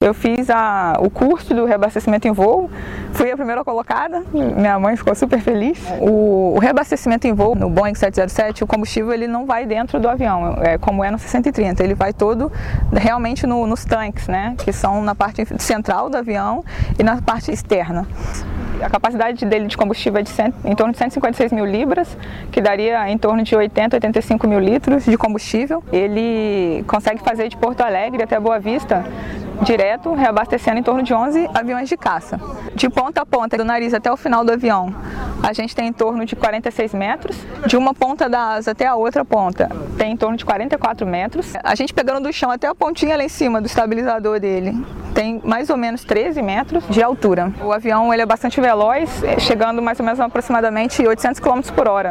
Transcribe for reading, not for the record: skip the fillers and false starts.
Eu fiz o curso do reabastecimento em voo, fui a primeira colocada, minha mãe ficou super feliz. O reabastecimento em voo no Boeing 707, o combustível ele não vai dentro do avião, como é no 630, ele vai todo realmente nos tanques, né, que são na parte central do avião e na parte externa. A capacidade dele de combustível é em torno de 156 mil libras, que daria em torno de 80, 85 mil litros de combustível. Ele consegue fazer de Porto Alegre até Boa Vista direto, reabastecendo em torno de 11 aviões de caça. De ponta a ponta, do nariz até o final do avião, a gente tem em torno de 46 metros. De uma ponta da asa até a outra ponta, tem em torno de 44 metros. A gente pegando do chão até a pontinha lá em cima do estabilizador dele, tem mais ou menos 13 metros de altura. O avião ele é bastante veloz, chegando mais ou menos aproximadamente 800 km por hora.